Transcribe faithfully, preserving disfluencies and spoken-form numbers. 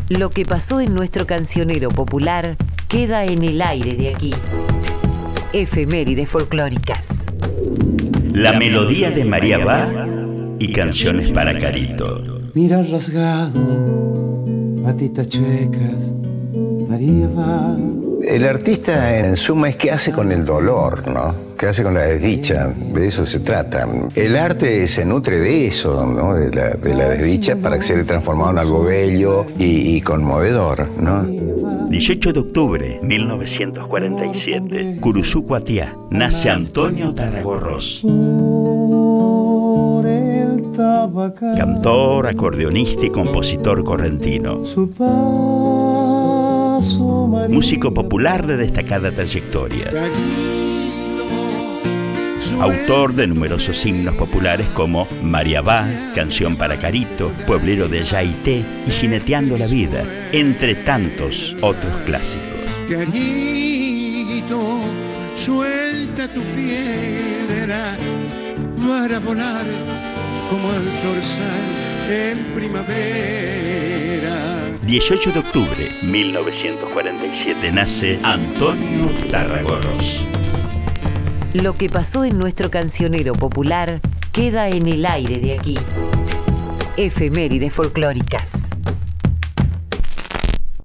Lo que pasó en nuestro cancionero popular queda en el aire de aquí. Efemérides folclóricas. La melodía de María va y canciones para Carito. Mira rasgado, patitas chuecas, María va. El artista en suma es qué hace con el dolor, ¿no? ¿Qué hace con la desdicha? De eso se trata. El arte se nutre de eso, ¿no? De la, de la desdicha para que sea transformado en algo bello y, y conmovedor, ¿no? dieciocho de octubre de mil novecientos cuarenta y siete, Curuzú, Cuatiá, nace Antonio Tarragorros. Cantor, acordeonista y compositor correntino. Músico popular de destacada trayectoria. Autor de numerosos himnos populares como María va, Canción para Carito, Pueblero de Yaité y Jineteando la Vida, entre tantos otros clásicos. Carito, suelta tu piedra para volar como el dorsal en primavera. dieciocho de octubre de mil novecientos cuarenta y siete nace Antonio Tarragorros. Lo que pasó en nuestro cancionero popular queda en el aire de aquí. Efemérides folclóricas.